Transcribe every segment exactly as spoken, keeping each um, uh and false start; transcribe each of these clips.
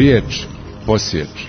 Riječ posječ.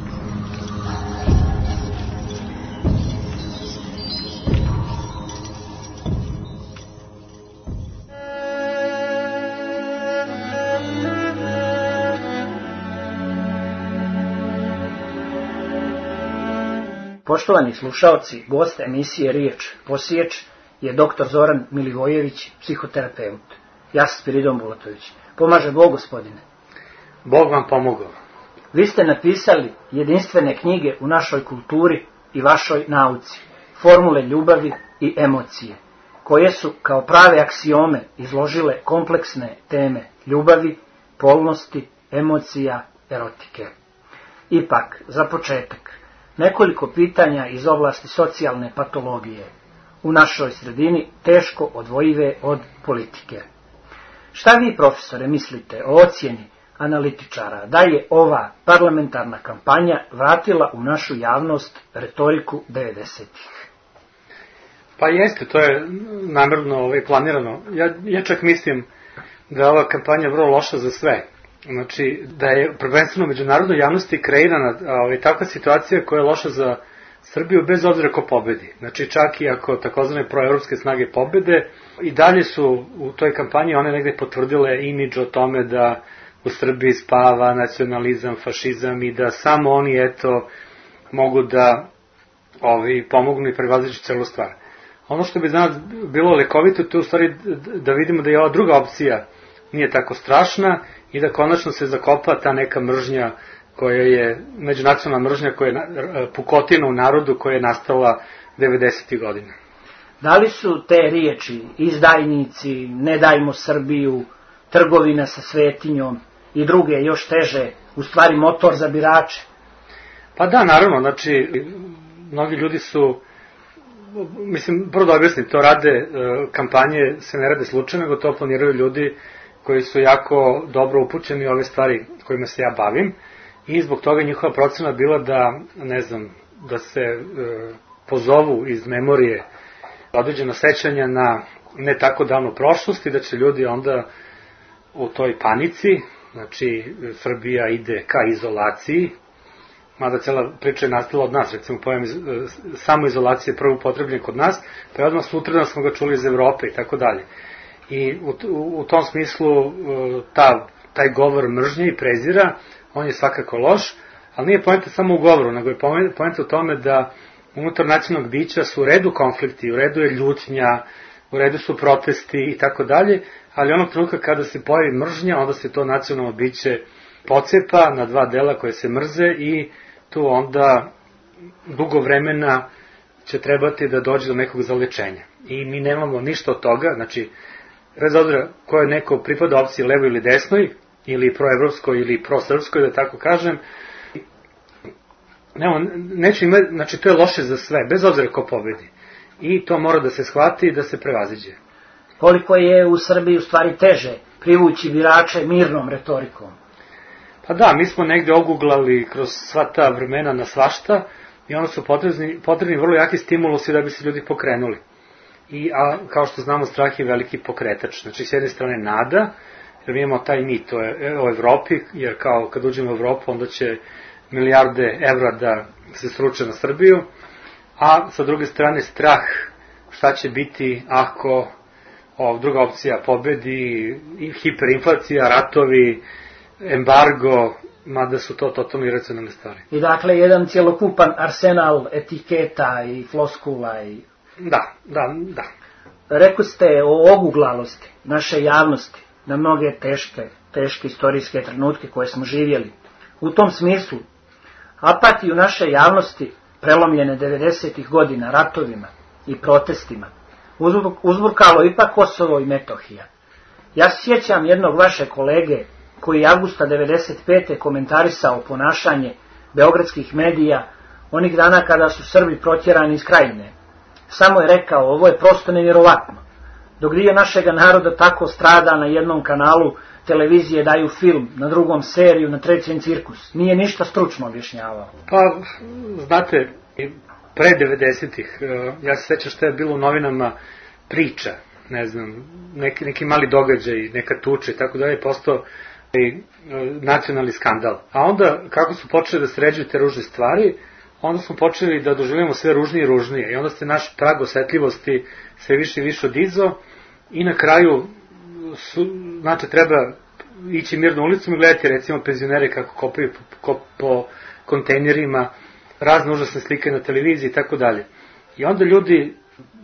Poštovani slušaoci, gost emisije Riječ posječ je doktor Zoran Milivojević, psihoterapeut. Ja sam Spiridon Bulatović. Pomaže Bog, gospodine. Bog vam pomogao. Vi ste napisali jedinstvene knjige u našoj kulturi i vašoj nauci, formule ljubavi i emocije, koje su kao prave aksiome izložile kompleksne teme ljubavi, polnosti, emocija, erotike. Ipak, za početak, nekoliko pitanja iz oblasti socijalne patologije, u našoj sredini teško odvojive od politike. Šta vi, profesore, mislite o ocjeni analitičara da je ova parlamentarna kampanja vratila u našu javnost retoriku devedesetih? Pa jeste, to je namerno ovaj, planirano. Ja, ja čak mislim da je ova kampanja vrlo loša za sve. Znači, da je prvenstveno međunarodnoj javnosti kreirana ovaj, takva situacija koja je loša za Srbiju bez obzira ko pobedi. Znači, čak i ako takozvane proevropske snage pobede, i dalje su u toj kampanji one negde potvrdile imidž o tome da u Srbiji spava nacionalizam, fašizam i da samo oni, eto, mogu da ovi, pomognu i prevaziđu celu stvar. Ono što bi za nas bilo lekovito, to je u stvari da vidimo da je ova druga opcija nije tako strašna i da konačno se zakopa ta neka mržnja koja je, međunacionalna mržnja koja je pukotina u narodu koja je nastala devedesetih godina. Da li su te riječi izdajnici, ne dajmo Srbiju, trgovina sa svetinjom i druge još teže, u stvari motor za birače? Pa da, naravno, znači, mnogi ljudi su, mislim, prvo da objasnim, to rade, kampanje se ne rade slučajno, nego to planiraju ljudi koji su jako dobro upućeni u ove stvari kojima se ja bavim i zbog toga njihova procena bila da, ne znam, da se e, pozovu iz memorije određena sećanja na ne tako davnu prošlost i da će ljudi onda u toj panici, znači Srbija ide ka izolaciji, mada cela priča je nastala od nas, recimo pojem samoizolacije prvo upotrebljen kod nas, pa je odmah sutradan smo ga čuli iz Evrope i tako dalje. I u, u, u tom smislu ta, taj govor mržnje i prezira, on je svakako loš, ali nije poenta samo u govoru, nego je poenta u tome da unutar nacionalnog bića su u redu konflikti, u redu je ljutnja, u redu su protesti i tako dalje, ali onog trenutka kada se pojavi mržnja, onda se to nacionalno biće pocepa na dva dela koje se mrze i tu onda dugo vremena će trebati da dođe do nekog zalečenja. I mi nemamo ništa od toga, znači, bez obzira ko je neko pripada opciji levo ili desnoj, ili proevropskoj ili prosrpskoj, da tako kažem, Nemo, neću imati, znači to je loše za sve, bez obzira ko pobedi. I to mora da se shvati i da se prevaziđe. Koliko je u Srbiji u stvari teže privući birače mirnom retorikom? Pa da, mi smo negde oguglali kroz sva ta vremena na svašta i onda su potrebni, potrebni vrlo jaki stimulusi da bi se ljudi pokrenuli. I, a kao što znamo, strah je veliki pokretač. Znači, s jedne strane nada, jer mi imamo taj mit o, o Evropi, jer kao kad uđemo u Evropu, onda će milijarde evra da se sruče na Srbiju, a sa druge strane strah šta će biti ako o, druga opcija pobedi, hiperinflacija, ratovi, embargo, mada su to totalno iracionalne stvari. I dakle, jedan cjelokupan arsenal etiketa i floskula i... Da, da, da. Rekli ste o oguglalosti naše javnosti na mnoge teške, teške istorijske trenutke koje smo živjeli. U tom smislu, apatiju naše javnosti prelomljene devedesetih godina ratovima i protestima uzburkalo ipak Kosovo i Metohija. Ja se sjećam jednog vaše kolege koji je avgusta devedeset pete komentarisao ponašanje beogradskih medija onih dana kada su Srbi protjerani iz Krajine. Samo je rekao, ovo je prosto nevjerovatno. Dok dio našega naroda tako strada, na jednom kanalu televizije daju film, na drugom seriju, na trećem cirkus. Nije ništa stručno objašnjavao. Pa, znate, pre devedesetih, ja se sećam što je bilo u novinama priča, ne znam, neki, neki mali događaj, neka tuča i tako dalje, postao nacionalni skandal. A onda, kako su počeli da sređuju te ružne stvari, onda smo počeli da doživljamo sve ružnije i ružnije. I onda se naš prag osetljivosti sve više i više odizao i na kraju, su, znači, treba ići mirno ulicom i gledati, recimo, penzionere kako kopaju po, po kontejnerima, razne užasne slike na televiziji i tako dalje. I onda ljudi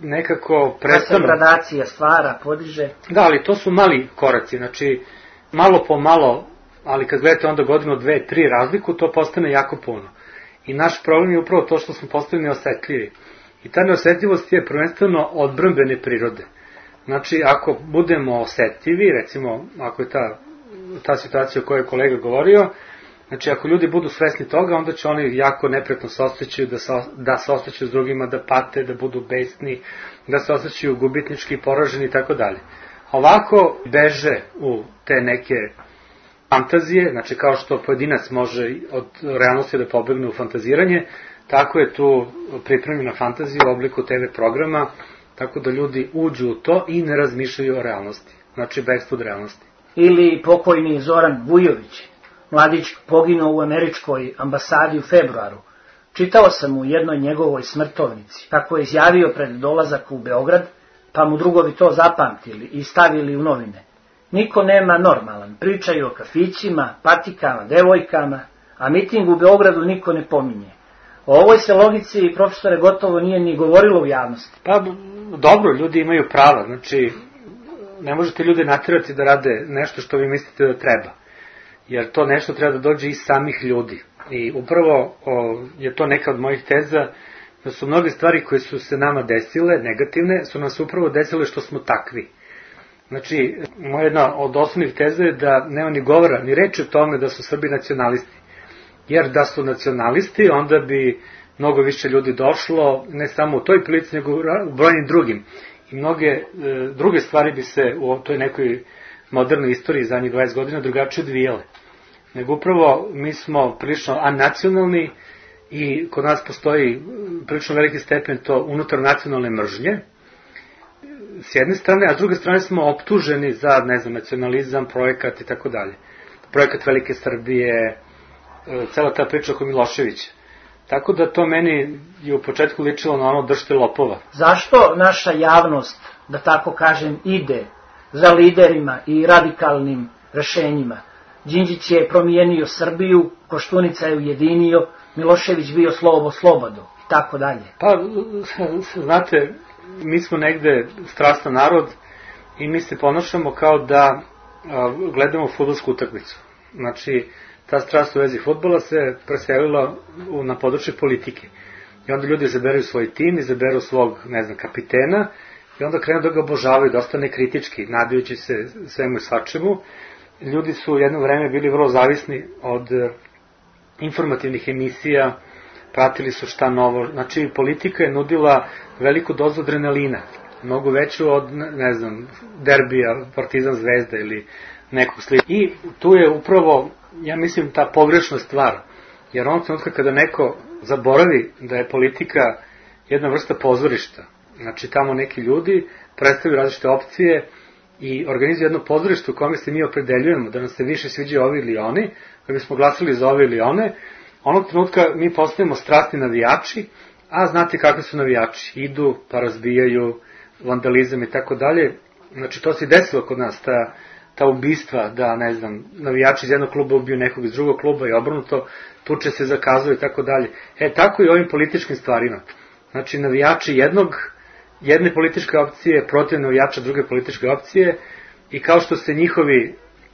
nekako prestanu... Da se gradacija stvara, podiže. Da, ali to su mali koraci, znači, malo po malo, ali kad gledate onda godinu, dve, tri razliku, to postane jako puno. I naš problem je upravo to što smo postali neosetljivi. I ta neosetljivost je prvenstveno odbrambene prirode. Znači, ako budemo osetljivi, recimo, ako je ta, ta situacija o kojoj je kolega govorio, znači, ako ljudi budu svesni toga, onda će oni jako neprijatno se osjećaju, da se, da se osjećaju s drugima, da pate, da budu besni, da se osjećaju gubitnički, poraženi i tako dalje. Ovako beže u te neke fantazije, znači kao što pojedinac može od realnosti da pobegne u fantaziranje, tako je tu pripremljena fantazija u obliku te ve programa, tako da ljudi uđu u to i ne razmišljaju o realnosti, znači bekstvo od realnosti. Ili pokojni Zoran Vujović, mladić poginuo u američkoj ambasadi u februaru. Čitao sam u jednoj njegovoj smrtovnici, kako je izjavio pred dolazak u Beograd, pa mu drugovi to zapamtili i stavili u novine. Niko nema normalan, pričaju o kafićima, patikama, devojkama, a miting u Beogradu niko ne pominje. O ovoj se logici, profesore, gotovo nije ni govorilo u javnosti. Pa, dobro, ljudi imaju prava, znači, ne možete ljude natjerati da rade nešto što vi mislite da treba, jer to nešto treba da dođe iz samih ljudi. I upravo o, je to neka od mojih teza, da su mnoge stvari koje su se nama desile, negativne, su nam se upravo desile što smo takvi. Znači, moja jedna od osnovnih teza je da nema ni govora, ni reči o tome da su Srbi nacionalisti. Jer da su nacionalisti, onda bi mnogo više ljudi došlo, ne samo u toj prilici, nego u brojnim drugim. I mnoge e, druge stvari bi se u toj nekoj modernoj istoriji zadnjih dvadeset godina drugačije odvijale. Nego upravo mi smo prilično anacionalni i kod nas postoji prilično veliki stepen to unutar nacionalne mržnje, s jedne strane, a s druge strane smo optuženi za, ne znam, nacionalizam, projekat i tako dalje. Projekat Velike Srbije, cela ta priča oko Miloševića. Tako da to meni je u početku ličilo na ono držte lopova. Zašto naša javnost, da tako kažem, ide za liderima i radikalnim rešenjima? Đinđić je promijenio Srbiju, Koštunica je ujedinio, Milošević bio slobo slobodo i tako dalje. Pa, znate, mi smo negde strastan narod i mi se ponašamo kao da a, gledamo fudbalsku utakmicu. Znači, ta strast u vezi fudbala se preselila u, na područje politike. I onda ljudi izaberu svoj tim, izaberu svog, ne znam, kapitena i onda krenu da ga obožavaju, da ostane kritički, nadajući se svemu i svačemu. Ljudi su jedno vreme bili vrlo zavisni od informativnih emisija, pratili su šta novo, znači politika je nudila veliku dozu adrenalina, mnogo veću od, ne znam, derbija, Partizan Zvezda ili nekog slika. I tu je upravo, ja mislim, ta pogrešna stvar, jer on trenutka kada neko zaboravi da je politika jedna vrsta pozorišta, znači tamo neki ljudi predstavljaju različite opcije i organizuju jedno pozorište u kome se mi opredeljujemo da nam se više sviđa ovi ili oni, da bismo glasili za ove ili one, onog trenutka mi postajemo strastni navijači, a znate kakvi su navijači, idu pa razbijaju, vandalizam i tako dalje. Znači to se desilo kod nas, ta, ta ubistva, da ne znam, navijači iz jednog kluba ubiju nekog iz drugog kluba i obrnuto, tuče se zakazuju i tako dalje. E, tako i ovim političkim stvarima. Znači navijači jednog, jedne političke opcije protiv navijača druge političke opcije i kao što se njihovi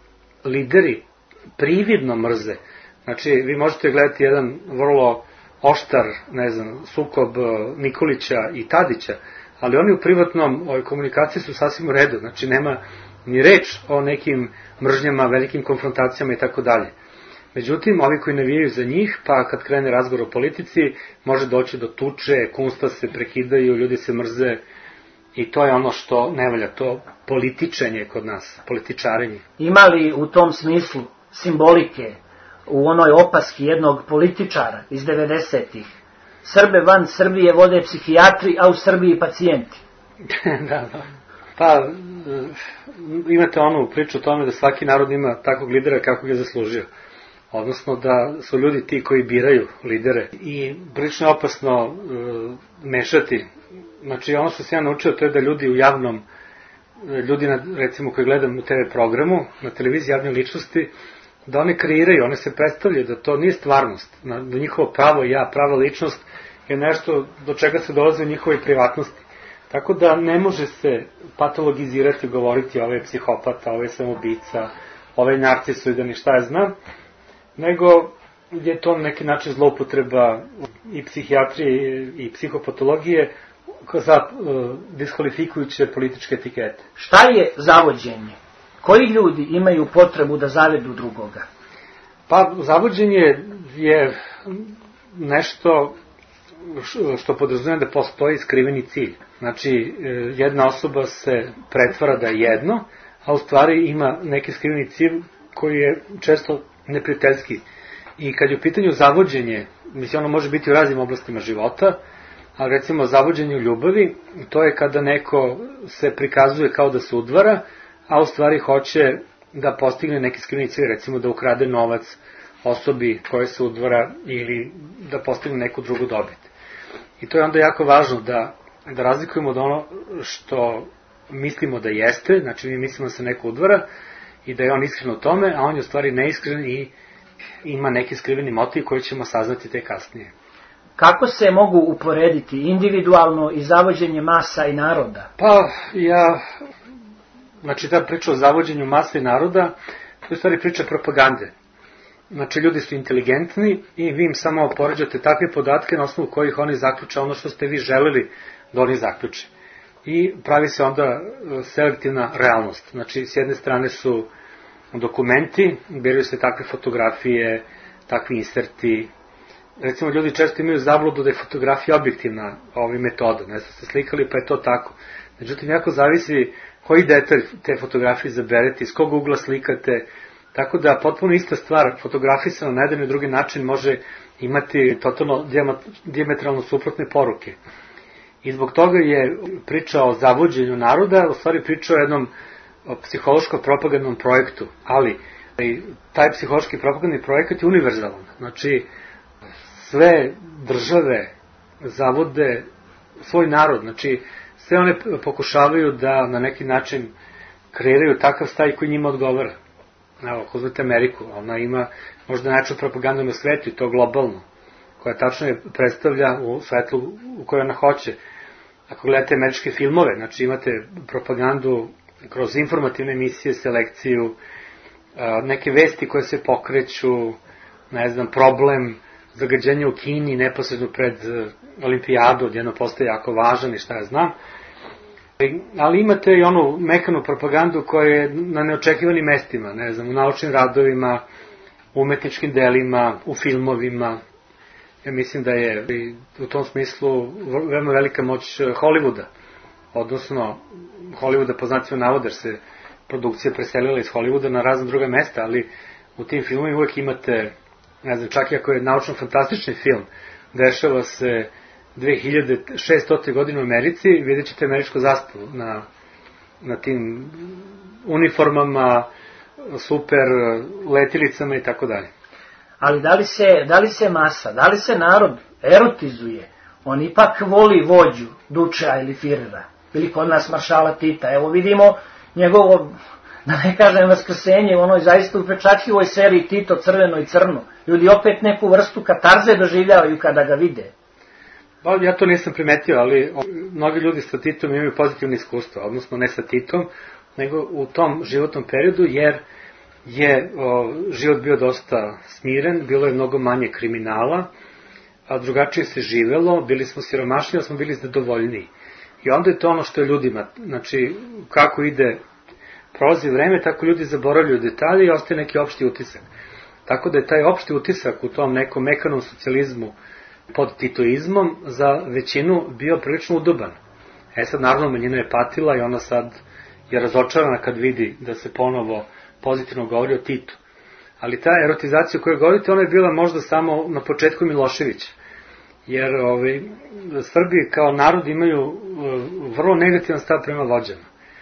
lideri prividno mrze. Znači, vi možete gledati jedan vrlo oštar, ne znam, sukob Nikolića i Tadića, ali oni u privatnom ovoj komunikaciji su sasvim u redu, znači nema ni reč o nekim mržnjama, velikim konfrontacijama i tako dalje. Međutim, ovi koji navijaju za njih, pa kad krene razgovor o politici, može doći do tuče, kunsta se prekidaju, ljudi se mrze i to je ono što ne valja, to političenje kod nas, političarenje. Ima li u tom smislu simbolike u onoj opaski jednog političara iz devedesetih? Srbe van Srbije vode psihijatri, a u Srbiji pacijenti. Da, da. Pa, imate onu priču o tome da svaki narod ima takvog lidera kako ga je zaslužio. Odnosno da su ljudi ti koji biraju lidere. I prilično je opasno uh, mešati. Znači ono što sam ja naučio to je da ljudi u javnom, ljudi na, recimo koji gledam u te ve programu, na televiziji javne ličnosti, da one kreiraju, one se predstavljaju, da to nije stvarnost. Da njihovo pravo ja, prava ličnost je nešto do čega se dolazi u njihovoj privatnosti. Tako da ne može se patologizirati, govoriti ovo je psihopata, ovo je samobica, ovo je narcisoidan i šta ja znam, nego je to na neki način zloupotreba i psihijatrije i psihopatologije za uh, diskvalifikujuće političke etikete. Šta je zavođenje? Koji ljudi imaju potrebu da zavedu drugoga? Pa, zavođenje je nešto što podrazumeva da postoji skriveni cilj. Znači, jedna osoba se pretvara da je jedno, a u stvari ima neki skriveni cilj koji je često neprijateljski. I kad je u pitanju zavođenje, mislim, ono može biti u raznim oblastima života, ali recimo zavođenje u ljubavi, to je kada neko se prikazuje kao da se udvara, a u stvari hoće da postigne neki skriveni cilj, recimo da ukrade novac osobi koje se udvara ili da postigne neku drugu dobit. I to je onda jako važno da, da razlikujemo od ono što mislimo da jeste, znači mi mislimo da se neko udvara i da je on iskren u tome, a on je u stvari neiskren i ima neki skriveni motiv koji ćemo saznati te kasnije. Kako se mogu uporediti individualno i zavođenje masa i naroda? Pa, ja, znači ta priča o zavođenju masa i naroda, to je u stvari priča propagande. Znači, ljudi su inteligentni i vi im samo poređate takve podatke na osnovu kojih oni zaključe ono što ste vi želeli da oni zaključe. I pravi se onda selektivna realnost. Znači, s jedne strane su dokumenti, biraju se takve fotografije, takvi inserti. Recimo, ljudi često imaju zabludu da je fotografija objektivna ovi metoda, ne znam, ste slikali pa je to tako. Međutim, jako zavisi koji detalj te fotografije zaberete, iz kog ugla slikate, tako da potpuno ista stvar, fotografisana na jedan i drugi način može imati totalno dijametralno suprotne poruke. I zbog toga je priča o zavođenju naroda, u stvari priča o jednom psihološko-propagandnom projektu, ali taj psihološki propagandni projekat je univerzalan. Znači, sve države zavode svoj narod, znači sve one pokušavaju da na neki način kreiraju takav staj koji njima odgovara. Evo, ako uzmete Ameriku, ona ima možda najjaču propagandu na svetu i to globalno, koja tačno je predstavlja u svetlu u kojoj ona hoće. Ako gledate američke filmove, znači imate propagandu kroz informativne emisije, selekciju, neke vesti koje se pokreću, ne znam, problem, zagađenje u Kini neposredno pred olimpijadu, odjedno postaje jako važan i šta ja znam. Ali imate i onu mekanu propagandu koja je na neočekivanim mestima, ne znam, u naučnim radovima, u umetničkim delima, u filmovima. Ja mislim da je u tom smislu veoma velika moć Hollywooda, odnosno Hollywooda po znacima navoda, jer se produkcija preselila iz Hollywooda na razne druga mesta, ali u tim filmovima uvek imate, ne znam, čak i ako je naučno-fantastični film, dešava se dve hiljade šeststote godine u Americi, vidjet ćete američku zastavu na, na tim uniformama, super letilicama i tako dalje. Ali da li se, da li se masa, da li se narod erotizuje? On ipak voli vođu, Dučea ili Firera, ili kod nas maršala Tita. Evo vidimo njegovo, da ne kažem, vaskrsenje u onoj zaista upečatljivoj seriji Tito, crveno i crno. Ljudi opet neku vrstu katarze doživljavaju kada ga vide. Ba, ja to nisam primetio, ali mnogi ljudi sa Titom imaju pozitivne iskustva, odnosno ne sa Titom, nego u tom životnom periodu, jer je o, život bio dosta smiren, bilo je mnogo manje kriminala, a drugačije se živelo, bili smo siromašniji, ali smo bili zadovoljniji. I onda je to ono što je ljudima, znači kako ide, prolazi vreme, tako ljudi zaboravljaju detalje i ostaje neki opšti utisak. Tako da je taj opšti utisak u tom nekom mekanom socijalizmu pod titoizmom za većinu bio prilično udoban. E sad, naravno, manjina je patila i ona sad je razočarana kad vidi da se ponovo pozitivno govori o Titu. Ali ta erotizacija o kojoj govorite, ona je bila možda samo na početku Miloševića. Jer ovaj, Srbi kao narod imaju vrlo negativan stav prema vođama.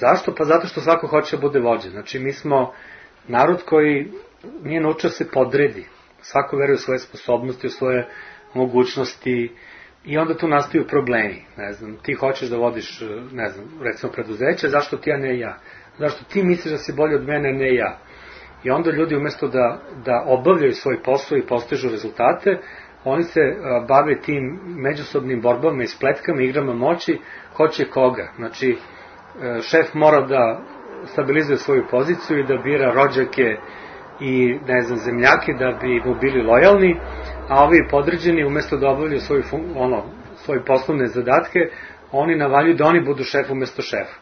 Zašto? Pa zato što svako hoće da bude vođa. Znači, mi smo narod koji nije naučio se podredi. Svako veruje u svoje sposobnosti, u svoje mogućnosti i onda tu nastaju problemi. Ne znam, ti hoćeš da vodiš, ne znam, recimo preduzeće, zašto ti, a ne ja? Zašto ti misliš da si bolji od mene, ne ja? I onda ljudi umesto da, da obavljaju svoj posao i postižu rezultate, oni se a, bave tim međusobnim borbama i spletkama, igrama moći, ko će koga. Znači, šef mora da stabilizuje svoju poziciju i da bira rođake i, ne znam, zemljake da bi mu bili lojalni, a ovi podređeni, umesto da obavljaju svoju, ono, svoje poslovne zadatke, oni navaljuju da oni budu šef umesto šefa.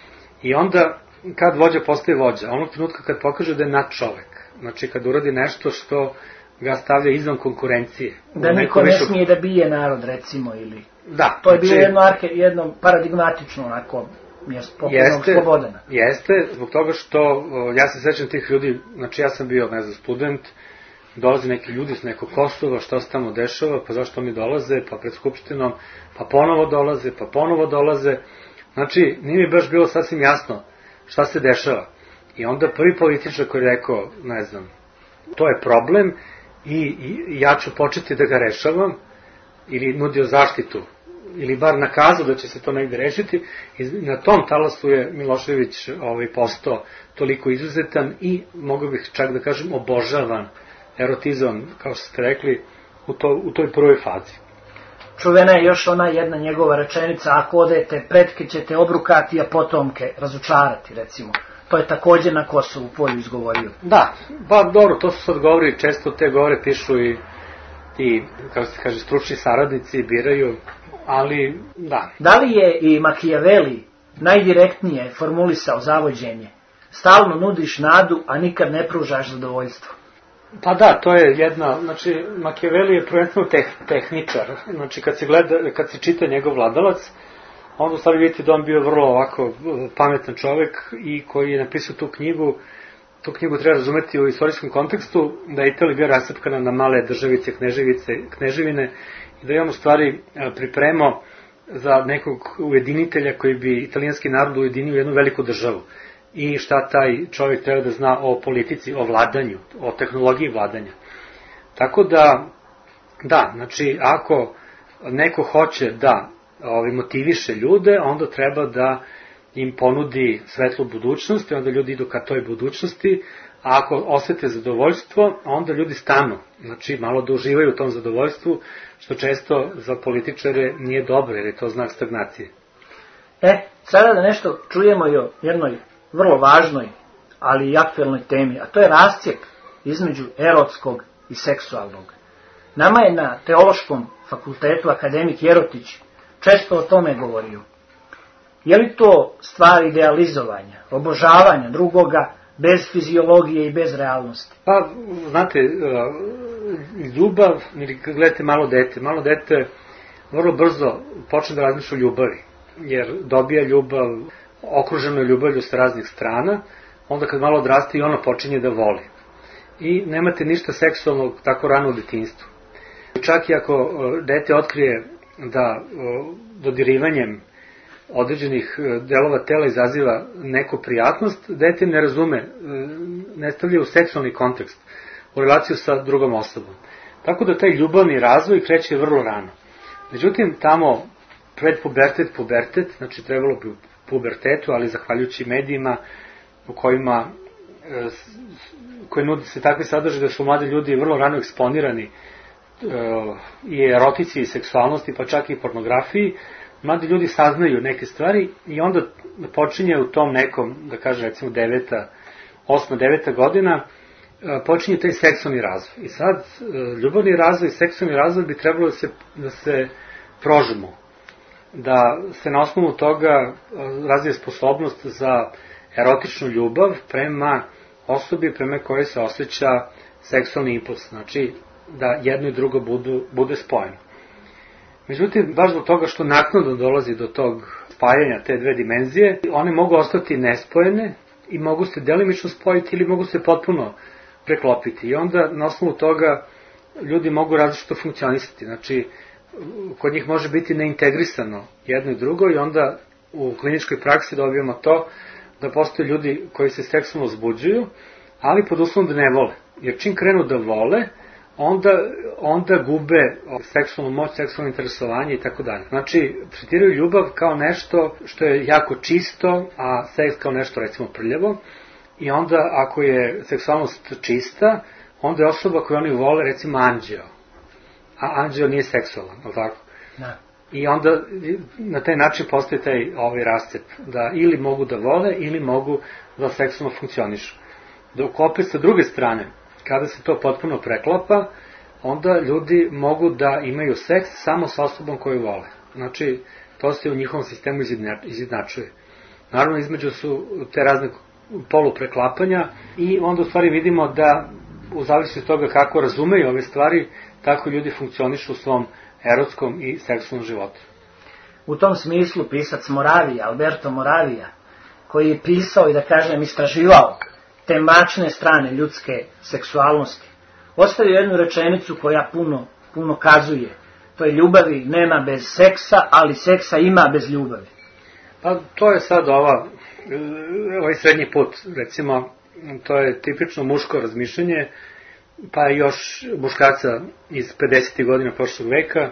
I onda, kad vođa postaje vođa, onog trenutka kad pokaže da je nad čovek, znači kad uradi nešto što ga stavlja izvan konkurencije. Da niko ne višu... smije da bije narod, recimo, ili... Da. To je bilo znači... jedno, arke, jedno paradigmatično, onako, mjesto popularnog Slobodana. Jeste, zbog toga što, ja se sećam tih ljudi, znači ja sam bio, ne znam, student, dolaze neki ljudi s nekog Kosova, šta se tamo dešava, pa zašto oni dolaze, pa pred skupštinom, pa ponovo dolaze, pa ponovo dolaze. Znači, nije mi baš bilo sasvim jasno šta se dešava. I onda prvi političar koji je rekao, ne znam, to je problem i, i ja ću početi da ga rešavam, ili nudio zaštitu, ili bar nakazao da će se to negde rešiti, i na tom talasu je Milošević ovaj, postao toliko izuzetan i, mogu bih čak da kažem, obožavan, erotizovan, kao što ste rekli, u, to, u toj prvoj fazi. Čuvena je još ona jedna njegova rečenica, ako odete, pretke ćete obrukati, a potomke razočarati, recimo. To je takođe na Kosovu polju izgovorio. Da, pa dobro, to su sad govori, često te govore pišu i ti, kako se kaže, stručni saradnici biraju, ali da. Da li je i Makijaveli najdirektnije formulisao zavođenje? Stalno nudiš nadu, a nikad ne pružaš zadovoljstvo. Pa da, to je jedna, znači, Makijaveli je prvenstveno teh, tehničar, znači kad se gleda, kad se čita njegov Vladalac, onda u stvari vidite da on bio vrlo ovako pametan čovek i koji je napisao tu knjigu. Tu knjigu treba razumeti u istorijskom kontekstu, da je Italija bio rasapkana na male državice, kneževice, kneževine i da je on u stvari pripremao za nekog ujedinitelja koji bi italijanski narod ujedinio u jednu veliku državu. I šta taj čovjek treba da zna o politici, o vladanju, o tehnologiji vladanja. Tako da, da, znači, ako neko hoće da ovi, motiviše ljude, onda treba da im ponudi svetlu budućnost i onda ljudi idu ka toj budućnosti, a ako osete zadovoljstvo, onda ljudi stanu, znači malo da uživaju u tom zadovoljstvu, što često za političare nije dobro, jer je to znak stagnacije. E, sada da nešto čujemo i o jednoj vrlo važnoj, ali i aktuelnoj temi, a to je rascijep između erotskog i seksualnog. Nama je na Teološkom fakultetu akademik Jerotić često o tome govorio. Je li to stvar idealizovanja, obožavanja drugoga, bez fiziologije i bez realnosti? Pa, znate, ljubav, ili kad gledate malo dete, malo dete vrlo brzo počne da razmišlja o ljubavi, jer dobija ljubav, okruženo je ljubavlju sa raznih strana, onda kad malo odraste i ono počinje da voli. I nemate ništa seksualnog tako rano u detinjstvu. Čak i ako dete otkrije da dodirivanjem određenih delova tela izaziva neku prijatnost, dete ne razume, ne stavlja u seksualni kontekst, u relaciju sa drugom osobom. Tako da taj ljubavni razvoj kreće vrlo rano. Međutim, tamo pred pubertet, pubertet, znači trebalo bi u pubertetu, ali zahvaljujući medijima u kojima koji nudi se takve sadržaje da su mladi ljudi vrlo rano eksponirani i erotici i seksualnosti, pa čak i pornografiji, mladi ljudi saznaju neke stvari i onda počinje u tom nekom, da kaže recimo deveta, osma, deveta godina, počinje taj seksualni razvoj. I sad, ljubavni razvoj i seksualni razvoj bi trebalo da se, da se prožmu, da se na osnovu toga razvije sposobnost za erotičnu ljubav prema osobi prema kojoj se osjeća seksualni impuls, znači da jedno i drugo budu, bude spojeno. Međutim, baš zbog toga što naknadno dolazi do tog spajanja te dve dimenzije, one mogu ostati nespojene i mogu se delimično spojiti ili mogu se potpuno preklopiti. I onda na osnovu toga ljudi mogu različito funkcionisati. Znači, kod njih može biti neintegrisano jedno i drugo i onda u kliničkoj praksi dobijamo to da postoje ljudi koji se seksualno uzbuđuju, ali pod uslovom da ne vole. Jer čim krenu da vole, onda, onda gube seksualnu moć, seksualno interesovanje i tako dalje. Znači, tretiraju ljubav kao nešto što je jako čisto, a seks kao nešto, recimo, prljavo. I onda, ako je seksualnost čista, onda je osoba koju oni vole, recimo, anđeo. A anđeo nije seksualan, ali tako? Da. I onda na taj način postoji taj ovaj rascep, da ili mogu da vole, ili mogu da seksualno funkcionišu. Dok opet sa druge strane, kada se to potpuno preklapa, onda ljudi mogu da imaju seks samo sa osobom koju vole. Znači, to se u njihovom sistemu izjednačuje. Naravno, između su te razne polupreklapanja i onda u stvari vidimo da u zavisnosti od toga kako razumeju ove stvari, tako ljudi funkcionišu u svom erotskom i seksualnom životu. U tom smislu pisac Moravija, Alberto Moravija, koji je pisao i da kažem istraživao te mračne strane ljudske seksualnosti, ostavio jednu rečenicu koja puno, puno kazuje. To je: ljubavi nema bez seksa, ali seksa ima bez ljubavi. Pa to je sad ova, ovaj srednji put, recimo, to je tipično muško razmišljanje, pa još muškarca iz pedesetih godina prošlog veka,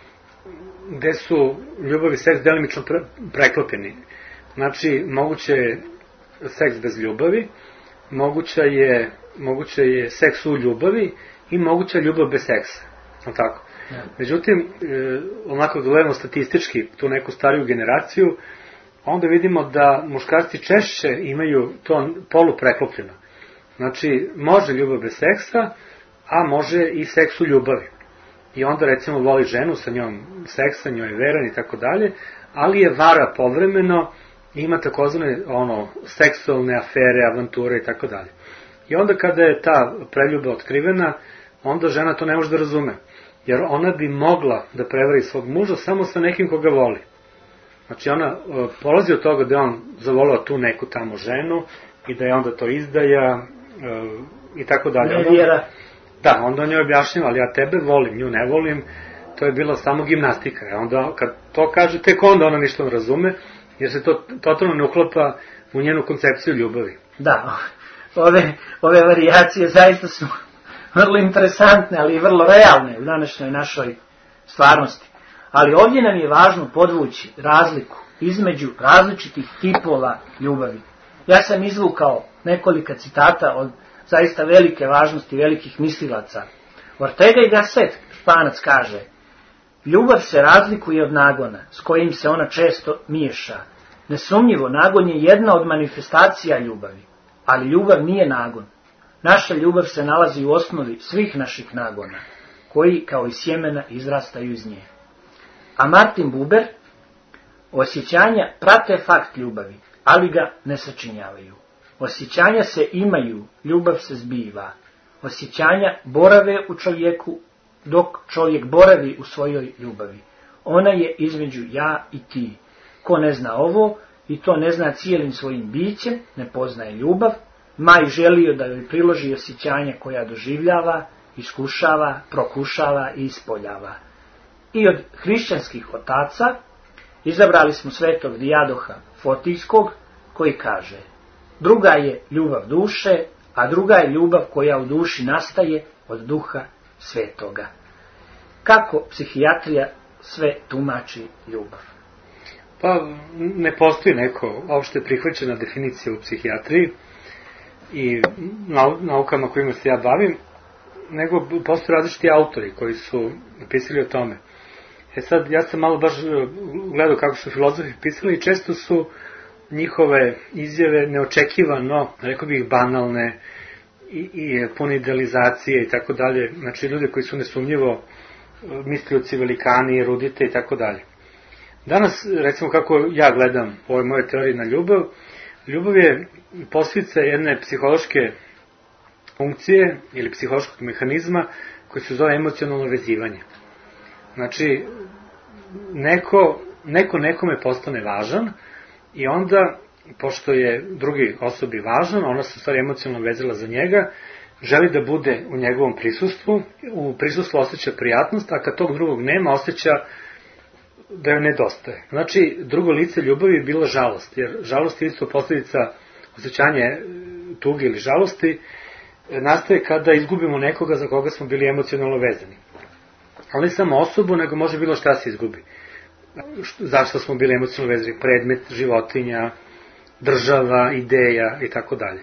gde su ljubav i seks delimično pre, preklopljeni. Znači, moguće je seks bez ljubavi, moguće je, moguće je seks u ljubavi i moguća je ljubav bez seksa. Tako. Ja. Međutim, e, onako gledamo statistički tu neku stariju generaciju, onda vidimo da muškarci češće imaju to polu preklopljeno. Znači, može ljubav bez seksa, a može i seks u ljubavi. I onda, recimo, voli ženu, sa njom seksa, njoj je veran i tako dalje, ali je vara povremeno, ima takozvane ono, seksualne afere, avanture i tako dalje. I onda kada je ta preljuba otkrivena, onda žena to ne može da razume. Jer ona bi mogla da prevari svog muža samo sa nekim koga voli. Znači, ona polazi od toga da je on zavolao tu neku tamo ženu i da je onda to izdaja i tako dalje. Nevjera. Da, onda on njoj objašnjava, ali ja tebe volim, nju ne volim, to je bila samo gimnastika. I onda, kad to kaže, tek onda ona ništa ne razume, jer se to totalno ne uklapa u njenu koncepciju ljubavi. Da, ove, ove varijacije zaista su vrlo interesantne, ali i vrlo realne u današnjoj našoj stvarnosti. Ali ovdje nam je važno podvući razliku između različitih tipova ljubavi. Ja sam izvukao nekolika citata od zaista velike važnosti velikih mislilaca. Ortega y Gasset, Španac, kaže: ljubav se razlikuje od nagona, s kojim se ona često miješa. Nesumnjivo, nagon je jedna od manifestacija ljubavi, ali ljubav nije nagon. Naša ljubav se nalazi u osnovi svih naših nagona, koji kao i sjemena izrastaju iz nje. A Martin Buber: osjećanja prate fakt ljubavi, ali ga ne sačinjavaju. Osjećanja se imaju, ljubav se zbiva. Osjećanja borave u čovjeku, dok čovjek boravi u svojoj ljubavi. Ona je između ja i ti. Ko ne zna ovo, i to ne zna cijelim svojim bićem, ne poznaje ljubav. Maj želio da joj priloži osjećanja koja doživljava, iskušava, prokušava i ispoljava. I od hrišćanskih otaca izabrali smo svetog Dijadoha Fotijskog, koji kaže: druga je ljubav duše, a druga je ljubav koja u duši nastaje od duha svetoga. Kako psihijatrija sve tumači ljubav? Pa, ne postoji neko opšte prihvaćena definicija u psihijatriji i naukama kojima se ja bavim, nego postoje različiti autori koji su pisali o tome. E sad, ja sam malo baš gledao kako su filozofi pisali i često su njihove izjave neočekivano, rekao bih, banalne i, i pune idealizacije i tako dalje. Znači, ljudi koji su nesumnjivo mislioci, velikani, erudite i tako dalje. Danas, recimo kako ja gledam u ovoj moje teoriji na ljubav, ljubav je posljedica jedne psihološke funkcije ili psihološkog mehanizma koji se zove emocionalno vezivanje. Znači, neko, neko nekome postane važan i onda, pošto je drugi osobi važan, ona se u stvari emocionalno vezala za njega, želi da bude u njegovom prisustvu, u prisustvu osjeća prijatnost, a kad tog drugog nema, osjeća da joj nedostaje. Znači, drugo lice ljubavi je bila žalost, jer žalost je isto posljedica osjećanje tuge ili žalosti, nastaje kada izgubimo nekoga za koga smo bili emocionalno vezani. Ali ne samo osobu, nego može bilo šta se izgubi. Zašto smo bili emocionalno vezani? Predmet, životinja, država, ideja i tako dalje.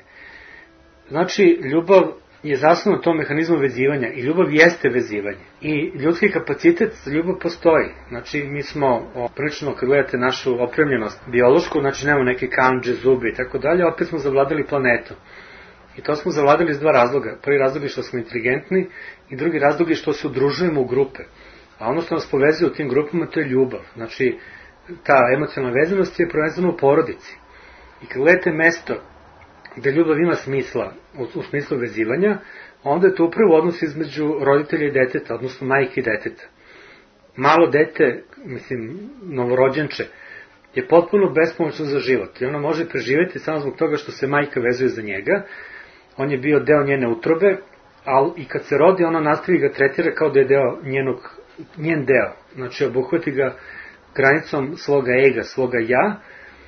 Znači, ljubav je zasnovana na tom mehanizmu vezivanja i ljubav jeste vezivanje. I ljudski kapacitet za ljubav postoji. Znači, mi smo, prilično kad gledate našu opremljenost biološku, znači nemamo neke kandže, zube i tako dalje, opet smo zavladali planetu. I to smo zavladali iz dva razloga. Prvi razlog je što smo inteligentni i drugi razlog je što se udružujemo u grupe. A ono što nas povezuje u tim grupama, to je ljubav. Znači, ta emocionalna vezanost je prvenstveno u porodici. I kad gledate mesto gde ljubav ima smisla, u, u smislu vezivanja, onda je to upravo odnos između roditelja i deteta, odnosno majke i deteta. Malo dete, mislim, novorođenče, je potpuno bespomoćno za život i ono može preživeti samo zbog toga što se majka vezuje za njega. On je bio deo njene utrobe, ali i kad se rodi, ona nastavi ga tretira kao da je deo njenog, njen deo. Znači, obuhvati ga granicom svoga ega, svoga ja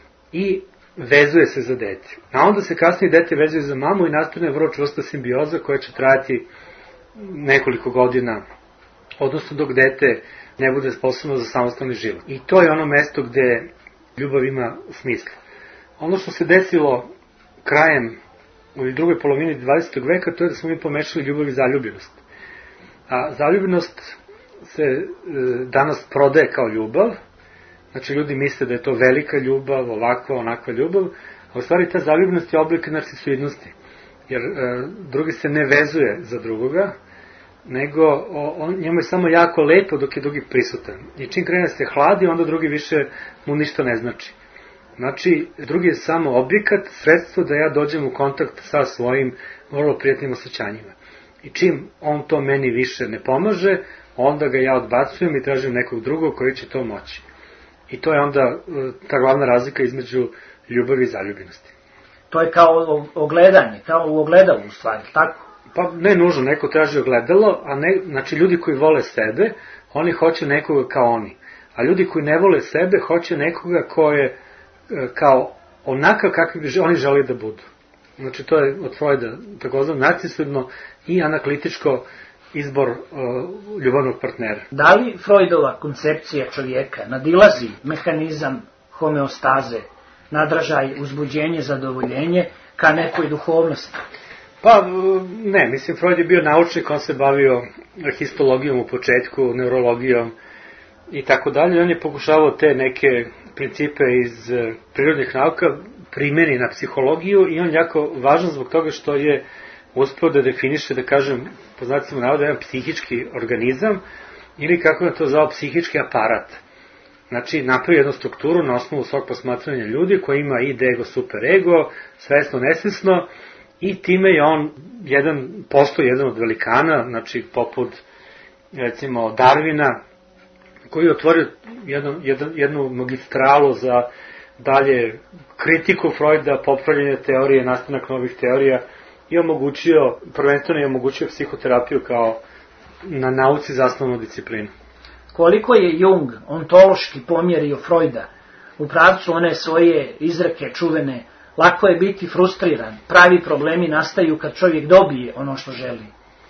i vezuje se za dete. A onda se kasnije dete vezuje za mamu i nastane vrlo čvrsta simbioza koja će trajati nekoliko godina, odnosno dok dete ne bude sposobno za samostalni život. I to je ono mesto gde ljubav ima smisla. Ono što se desilo krajem u drugoj polovini dvadesetog veka, to je da smo mi pomešali ljubav i zaljubljenost. A zaljubljenost se e, danas prodaje kao ljubav. Znači, ljudi misle da je to velika ljubav, ovakva, onakva ljubav, a u stvari ta zaljubljenost je oblik narcisoidnosti, jer e, drugi se ne vezuje za drugoga, nego o, on, njemu je samo jako lepo dok je drugi prisutan. I čim krene se hladi, onda drugi više mu ništa ne znači. Znači, drugi je samo objekat, sredstvo da ja dođem u kontakt sa svojim vrlo prijatnim osjećanjima. I čim on to meni više ne pomaže, onda ga ja odbacujem i tražim nekog drugog koji će to moći. I to je onda ta glavna razlika između ljubavi i zaljubljenosti. To je kao ogledanje, kao u ogledalu u stvari, tako? Pa ne nužno, neko traži ogledalo, a ne, znači ljudi koji vole sebe, oni hoće nekoga kao oni. A ljudi koji ne vole sebe, hoće nekoga ko je kao onakav kakvi bi oni želi da budu. Znači to je od Freuda takozvano narcisoidno i anaklitičko izbor uh, ljubavnog partnera. Da li Freudova koncepcija čovjeka nadilazi mehanizam homeostaze, nadražaj, uzbuđenje, zadovoljenje ka nekoj duhovnosti? Pa ne, mislim, Freud je bio naučnik, on se bavio histologijom u početku, neurologijom i tako dalje. On je pokušavao te neke principe iz prirodnih nauka primeni na psihologiju i on je jako važan zbog toga što je uspeo da definiše, da kažem, po znacima navoda, jedan psihički organizam ili kako je to zvao psihički aparat. Znači, napravi jednu strukturu na osnovu svog posmatranja ljudi koji ima id, ego, superego, svesno, nesvesno i time je on jedan, postoji jedan od velikana, znači poput recimo Darwina, koji je otvorio jednu, jednu, jednu magistralu za dalje kritiku Freuda, popravljanje teorije, nastanak novih teorija i omogućio, prvenstveno je omogućio psihoterapiju kao na nauci zasnovanu disciplinu. Koliko je Jung ontološki pomjerio Freuda u pravcu one svoje izreke čuvene, lako je biti frustriran, pravi problemi nastaju kad čovjek dobije ono što želi.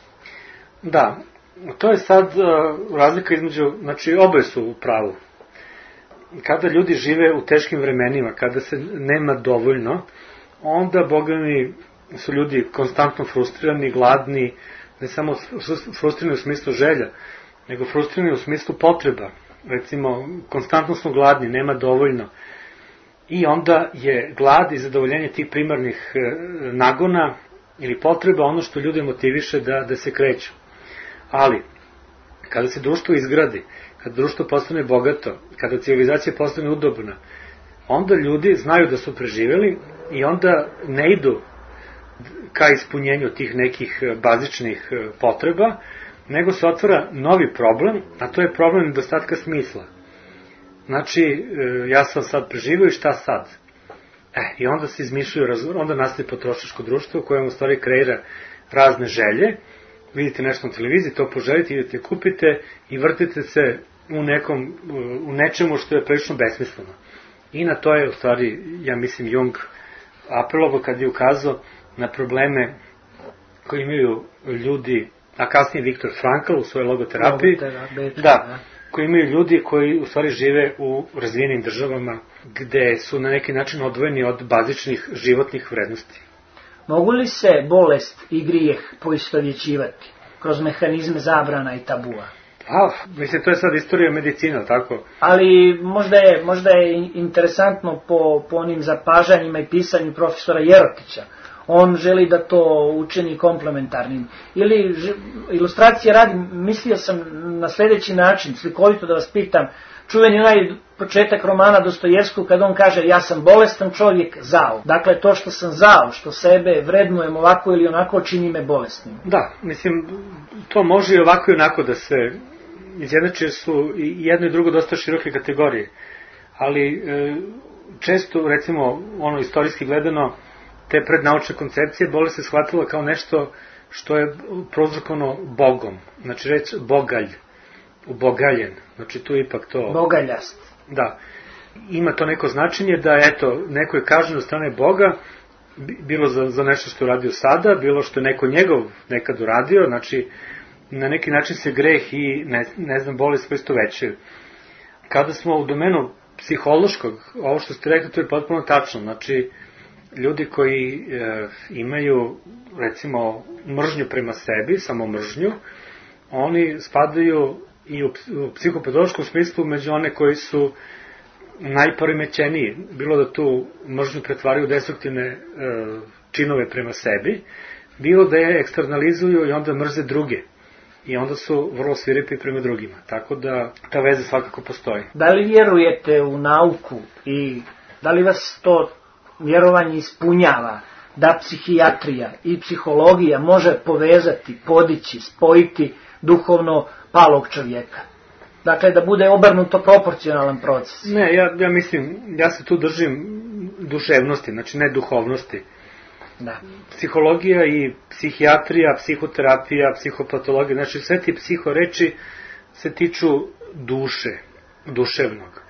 Da, to je sad uh, razlika između, znači oboje su u pravu. Kada ljudi žive u teškim vremenima, kada se nema dovoljno, onda, boga mi, su ljudi konstantno frustrirani, gladni, ne samo frustrirani u smislu želja, nego frustrirani u smislu potreba. Recimo, konstantno smo gladni, nema dovoljno. I onda je glad i zadovoljenje tih primarnih e, nagona ili potreba ono što ljude motiviše da, da se kreću. Ali, kada se društvo izgradi, kada društvo postane bogato, kada civilizacija postane udobna, onda ljudi znaju da su preživjeli i onda ne idu ka ispunjenju tih nekih bazičnih potreba, nego se otvara novi problem, a to je problem nedostatka smisla. Znači, ja sam sad preživio i šta sad? E, i onda se izmišljaju razvor, onda nastaje potrošačko društvo u kojem u stvari kreira razne želje, vidite nešto na televiziji, to poželite, idete, kupite i vrtite se u, nekom, u nečemu što je prilično besmisleno. I na to je, u stvari, ja mislim, Jung apelovao kad je ukazao na probleme koji imaju ljudi, a kasnije Viktor Frankl u svojoj logoterapiji, Logoterapija, da, koji imaju ljudi koji u stvari žive u razvijenim državama gde su na neki način odvojeni od bazičnih životnih vrednosti. Mogu li se bolest i grijeh poistovjećivati kroz mehanizme zabrana i tabua? A, mislim, to je sad istorija medicina, tako? Ali možda je, možda je interesantno po, po onim zapažanjima i pisanju profesora Jerotića. On želi da to učini komplementarnim. Ili ilustracije radi, mislio sam na sljedeći način, slikovito da vas pitam, čuveni onaj početak romana Dostojevskog kad on kaže ja sam bolestan čovjek zao. Dakle, to što sam zao, što sebe vrednujem ovako ili onako, čini me bolesnim. Da, mislim, to može i ovako i onako da se izjednače, su i jedno i drugo dosta široke kategorije. Ali e, često, recimo, ono istorijski gledano, te prednaučne koncepcije bolest se shvatila kao nešto što je prouzrokovano Bogom. Znači reč bogalj, ubogaljen. Znači tu ipak to... Bogaljast. Da. Ima to neko značenje da, eto, neko je kažen od strane Boga, bilo za, za nešto što je uradio sada, bilo što je neko njegov nekad uradio, znači na neki način se greh i, ne, ne znam, bolest poistovećuju. Kada smo u domenu psihološkog, ovo što ste rekli, to je potpuno tačno, znači ljudi koji e, imaju, recimo, mržnju prema sebi, samo mržnju, oni spadaju i u, u psihopatološkom smislu među one koji su najporemećeniji, bilo da tu mržnju pretvaraju u destruktivne e, činove prema sebi, bilo da je eksternalizuju i onda mrze druge. I onda su vrlo sviripi prema drugima. Tako da ta veza svakako postoji. Da li vjerujete u nauku i da li vas to vjerovanje ispunjava da psihijatrija i psihologija može povezati, podići, spojiti duhovno palog čovjeka? Dakle, da bude obrnuto proporcionalan proces. Ne, ja, ja mislim, ja se tu držim duševnosti, znači ne duhovnosti. Da. Psihologija i psihijatrija, psihoterapija, psihopatologija, znači sve ti psihoreči se tiču duše, duševnog.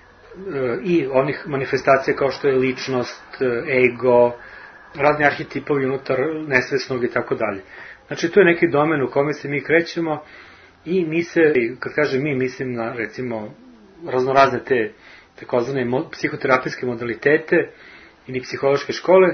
E, I onih manifestacija kao što je ličnost, ego, razni arhetipovi unutar nesvesnog i tako dalje. Znači to je neki domen u kome se mi krećemo i mi se, kad kažem mi, mislim na recimo raznorazne te takozvane psihoterapijske modalitete ili psihološke škole,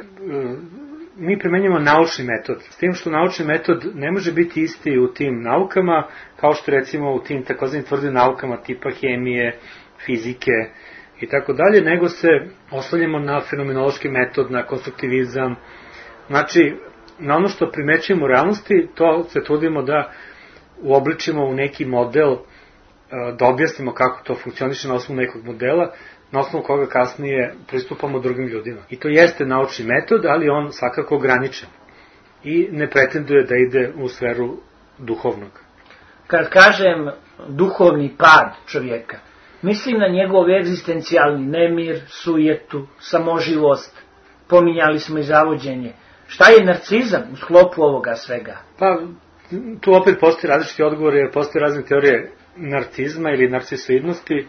mi primenjamo naučni metod. S tim što naučni metod ne može biti isti u tim naukama, kao što recimo u tim takozvanim tvrdim naukama tipa hemije, fizike i tako dalje, nego se oslanjamo na fenomenološki metod, na konstruktivizam. Znači, na ono što primećujemo u realnosti, to se trudimo da uobličimo u neki model, da objasnimo kako to funkcioniše na osnovu nekog modela, na osnovu koga kasnije pristupamo drugim ljudima. I to jeste naučni metod, ali on svakako ograničen i ne pretenduje da ide u sferu duhovnog. Kad kažem duhovni pad čovjeka, mislim na njegov egzistencijalni nemir, sujetu, samoživost, pominjali smo i zavođenje. Šta je narcizam u sklopu ovoga svega? Pa, tu opet postoji različiti odgovor, jer postoje razne teorije narcizma ili narcisoidnosti.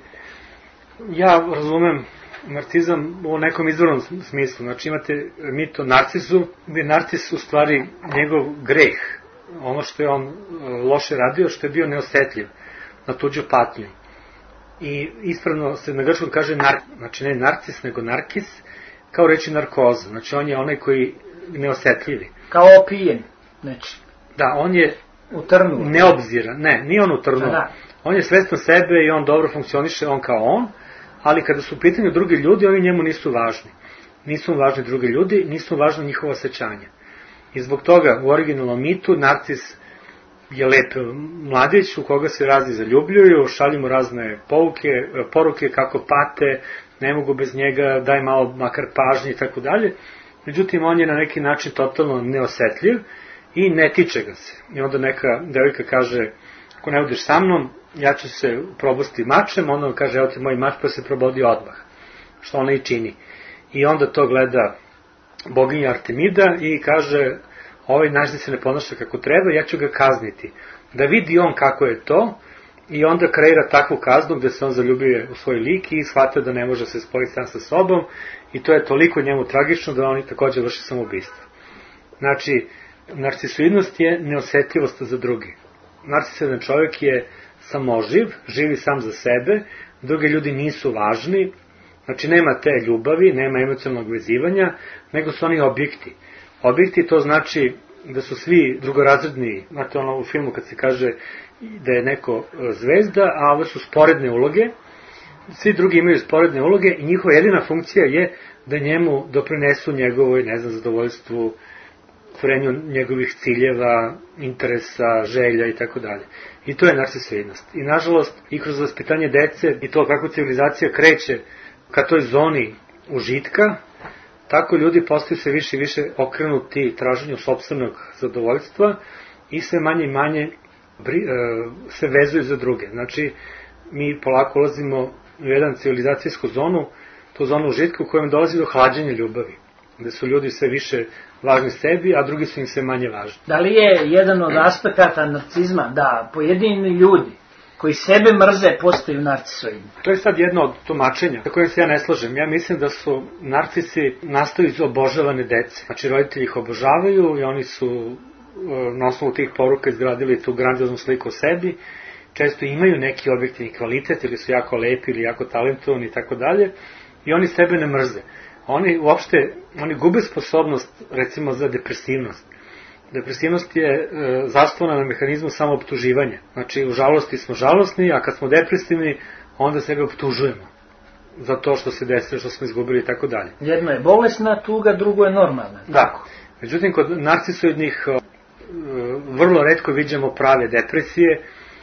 Ja razumem narcizam u nekom izvornom smislu. Znači imate mit o narcisu, gdje je narcis u stvari njegov greh. Ono što je on loše radio, što je bio neosetljiv na tuđu patnju. I ispravno se na grčkom kaže nar, znači ne narcis, nego narkis, kao reći narkoza. Znači on je onaj koji neosetljivi. Kao opijen, znači. Da, on je utrnuo. Neobziran. Ne, nije on utrnuo. Da. On je svestan sebe i on dobro funkcioniše, on kao on, ali kada su u pitanju drugi ljudi, oni njemu nisu važni. Nisu važni drugi ljudi, nisu važno njihova osjećanja. I zbog toga u originalnom mitu narcis je lep mladić u koga se razni zaljubljuju, šalju mu razne pouke, poruke kako pate, ne mogu bez njega, daj malo makar pažnje i tako dalje. Međutim, on je na neki način totalno neosetljiv i ne tiče ga se. I onda neka devojka kaže, ako ne budeš sa mnom, ja ću se probosti mačem, onda on kaže, evo ti moj mač, pa se probodi odmah. Što ona i čini. I onda to gleda boginja Artemida i kaže, ovaj naš se ne ponaša kako treba, ja ću ga kazniti. Da vidi on kako je to i onda kreira takvu kaznu gde se on zaljubio u svoj lik i shvata da ne može se spojiti sam sa sobom i to je toliko njemu tragično da oni takođe vrši samoubistvo. Znači, narcisoidnost je neosetljivost za drugi. Narcisoidan čovjek je samoživ, živi sam za sebe, drugi ljudi nisu važni, znači nema te ljubavi, nema emocionalnog vezivanja, nego su oni objekti. Objekti to znači da su svi drugorazredni, znate ono u filmu kad se kaže da je neko zvezda, a ove su sporedne uloge, svi drugi imaju sporedne uloge i njihova jedina funkcija je da njemu doprinesu njegovoj, ne znam, zadovoljstvu, stvorenju njegovih ciljeva, interesa, želja i tako dalje. I to je narcisoidnost. I nažalost, i kroz vaspitanje dece i to kako civilizacija kreće ka toj zoni užitka, tako ljudi postaju sve više i više okrenuti traženju sopstvenog zadovoljstva i sve manje i manje se vezuju za druge. Znači, mi polako ulazimo u jedan civilizacijsku zonu, tu zonu užitka u kojem dolazi do hlađenja ljubavi, gde su ljudi sve više važni sebi, a drugi su im sve manje važni. Da li je jedan od aspekata narcizma da pojedini ljudi koji sebe mrze postaju narcisoidni? To je sad jedno od tumačenja sa kojim se ja ne slažem. Ja mislim da su narcisi nastaju iz obožavane dece. Znači roditelji ih obožavaju i oni su na osnovu tih poruka izgradili tu grandioznu sliku o sebi. Često imaju neki objektivni kvalitet ili su jako lepi ili jako talentovani i tako dalje i oni sebe ne mrze. Oni uopšte, oni gube sposobnost recimo za depresivnost. Depresivnost je e, zasnovana na mehanizmu samooptuživanja. Znači u žalosti smo žalosni, a kad smo depresivni onda sebe optužujemo za to što se desilo, što smo izgubili i tako dalje. Jedno je bolesna tuga, drugo je normalna. Da. Međutim, kod narcisoidnih e, vrlo retko viđamo prave depresije.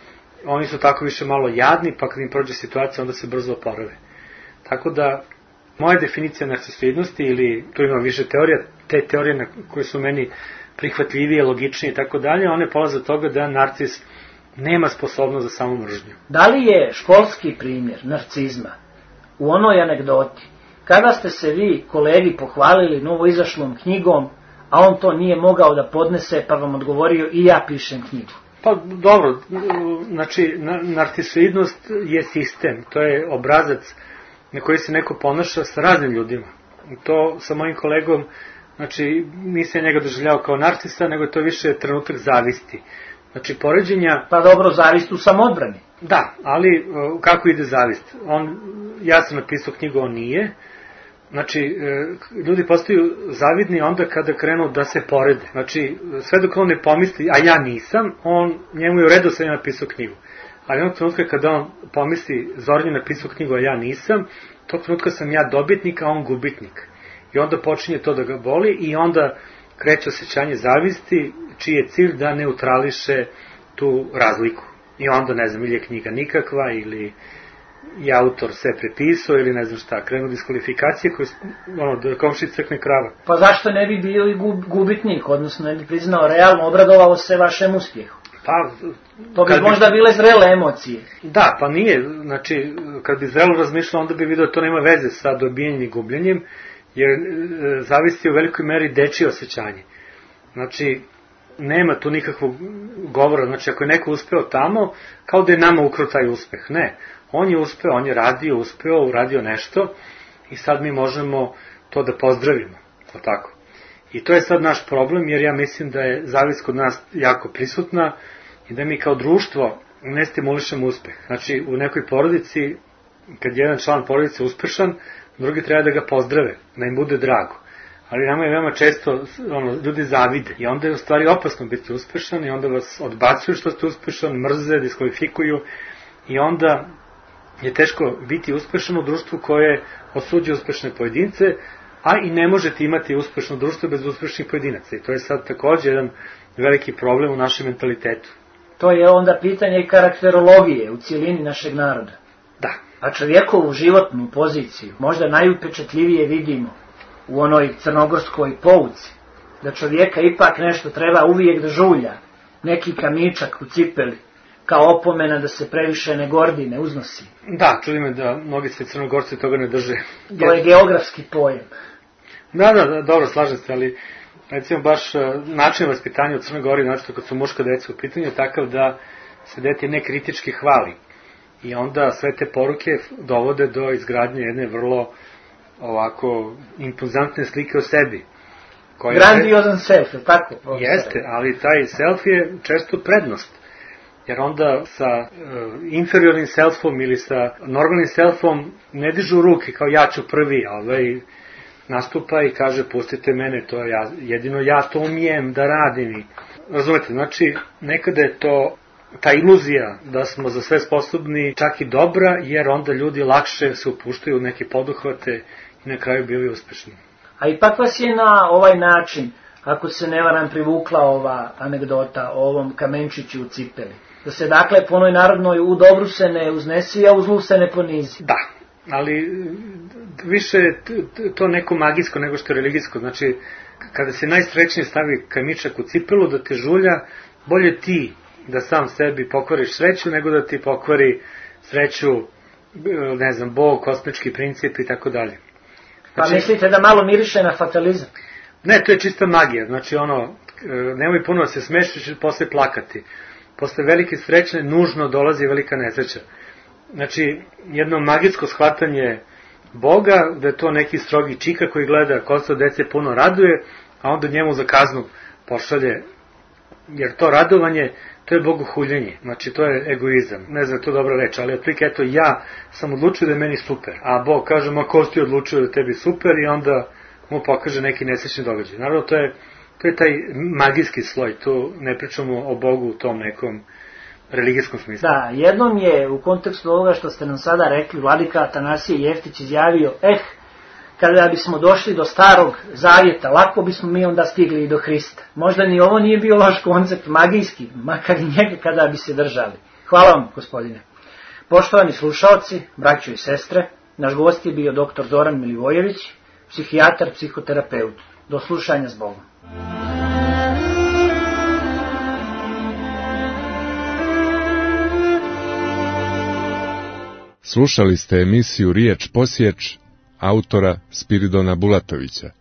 Oni su tako više malo jadni, pa kad im prođe situacija onda se brzo oporave. Tako da moja definicija narcisoidnosti, ili tu imam više teorija, te teorije na koje su meni prihvatljivije, logičnije i tako dalje, one polaze od toga da narcis nema sposobnost za samomržnju. Da li je školski primjer narcizma u onoj anegdoti, kada ste se vi kolegi pohvalili novo izašlom knjigom, a on to nije mogao da podnese, pa vam odgovorio i ja pišem knjigu? Pa dobro, znači narcisoidnost je sistem, to je obrazac na koji se neko ponaša sa raznim ljudima. To sa mojim kolegom, znači nisam njega doživljao kao narcisa, nego to više trenutak zavisti. Znači poređenja... Pa dobro, zavist u samodbrani. Da, ali kako ide zavist? On, ja sam napisao knjigu, on nije. Znači, ljudi postaju zavidni onda kada krenu da se porede. Znači, sve dok on ne pomisli, a ja nisam, on, njemu je u redu sam ja napisao knjigu. Ali onog trenutka kada on pomisli, Zoran je napisao knjigu, a ja nisam, tog trenutka sam ja dobitnik, a on gubitnik. I onda počinje to da ga boli i onda kreće osjećanje zavisti, čiji je cilj da neutrališe tu razliku. I onda, ne znam, ili je knjiga nikakva, ili je autor sve prepisao, ili ne znam šta, krenu diskvalifikacije koje, ono, da komši crkne krava. Pa zašto ne bi bili gubitnik, odnosno ne bi priznao realno, obradovao se vašem uspjehu? Pa, to bi možda bile zrele emocije. Da, pa nije, znači, kad bi zrelo razmišljao, onda bi vidio da to nema veze sa dobijanjem i gubljenjem, jer e, zavisi u velikoj meri dečije osjećanje. Znači, nema tu nikakvog govora, znači ako je neko uspeo tamo, kao da je nama ukrao taj uspeh. Ne, on je uspeo, on je radio, uspeo, uradio nešto i sad mi možemo to da pozdravimo, tako. I to je sad naš problem, jer ja mislim da je zavist kod nas jako prisutna i da mi kao društvo ne stimulišemo uspeh. Znači, u nekoj porodici, kad je jedan član porodice uspešan, drugi treba da ga pozdrave, da im bude drago. Ali nama je veoma često ono, ljudi zavide i onda je u stvari opasno biti uspešan i onda vas odbacuju što ste uspešan, mrze, diskvalifikuju i onda je teško biti uspešan u društvu koje osuđuje uspešne pojedince, a i ne možete imati uspešno društvo bez uspešnih pojedinaca. I to je sad također jedan veliki problem u našem mentalitetu. To je onda pitanje karakterologije u cijelini našeg naroda. Da. A čovjekovu životnu poziciju možda najupečatljivije vidimo u onoj crnogorskoj pouci, da čovjeka ipak nešto treba uvijek da žulja, neki kamičak u cipeli, kao opomena da se previše ne gordi, ne uznosi. Da, čuli me da mnogi se crnogorci toga ne drže. To je geografski pojem. Da, da, da, dobro, slažem se, ali recimo baš način vaspitanja u Crnoj Gori, znači kad su muška deca u pitanju, je takav da se dete nekritički hvali. I onda sve te poruke dovode do izgradnje jedne vrlo ovako impozantne slike o sebi. Grandiozan self, je tako? Jeste, ali taj self je često prednost. Jer onda sa uh, inferiornim selfom ili sa normalnim selfom ne dižu ruke kao ja ću prvi, ovaj nastupa i kaže pustite mene, to ja, jedino ja to umijem da radim. I, razumete, znači nekada je to ta iluzija da smo za sve sposobni čak i dobra, jer onda ljudi lakše se upuštaju u neke poduhvate i na kraju bili uspešni. A ipak vas je na ovaj način, ako se ne varam, privukla ova anegdota o ovom kamenčiću u cipeli. Da se dakle po onoj narodnoj u dobru se ne uznesi, a u zlu se ne ponizi. Da, ali više to neko magijsko nego što je religijsko. Znači, kada se najsrećnije stavi kamičak u cipelu da te žulja, bolje ti da sam sebi pokvariš sreću nego da ti pokvari sreću, ne znam, Bog, kosmički princip i tako dalje. Pa mislite da malo miriše na fatalizam? Ne, to je čista magija. Znači, ono, nemoj puno da se smešiš i posle plakati. Posle velike sreće nužno dolazi velika nesreća. Znači, jedno magijsko shvatanje Boga, da je to neki strogi čika koji gleda ko se od dece puno raduje, a onda njemu za kaznu pošalje, jer to radovanje, to je bogohuljenje, znači to je egoizam, ne znam, to je dobra reč, ali otprilike, eto, ja sam odlučio da je meni super, a Bog kaže, ma ko si ti odlučio da je tebi super, i onda mu pokaže neki nesrećni događaj. Naravno, to je, to je taj magijski sloj, tu ne pričamo o Bogu u tom nekom religijskom smislu. Da, jednom je u kontekstu ovoga što ste nam sada rekli, vladika Atanasije Jeftić izjavio, eh, kada bismo došli do starog zavjeta, lako bismo mi onda stigli i do Hrista. Možda ni ovo nije bio loš koncept magijski, makar i njega kada bi se držali. Hvala vam, gospodine. Poštovani slušaoci, braćo i sestre, naš gost je bio doktor Zoran Milivojević, psihijatar, psihoterapeut. Do slušanja s Bogom. Slušali ste emisiju Riječ posječ autora Spiridona Bulatovića.